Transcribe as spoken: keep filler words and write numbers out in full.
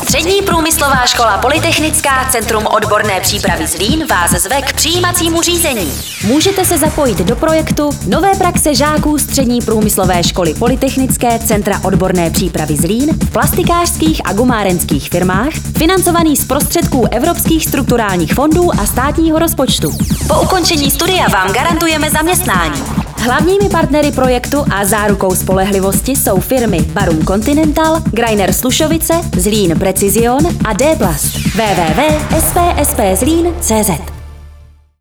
Střední průmyslová škola Polytechnická Centrum odborné přípravy Zlín vás zve k přijímacímu řízení. Můžete se zapojit do projektu Nové praxe žáků Střední průmyslové školy Polytechnické Centra odborné přípravy Zlín v plastikářských a gumárenských firmách, financovaný z prostředků evropských strukturálních fondů a státního rozpočtu. Po ukončení studia vám garantujeme zaměstnání. Hlavními partnery projektu a zárukou spolehlivosti jsou firmy Barum Continental, Greiner Slušovice, Zlín Precision a D plus. w w w tečka s p s p zlín tečka c z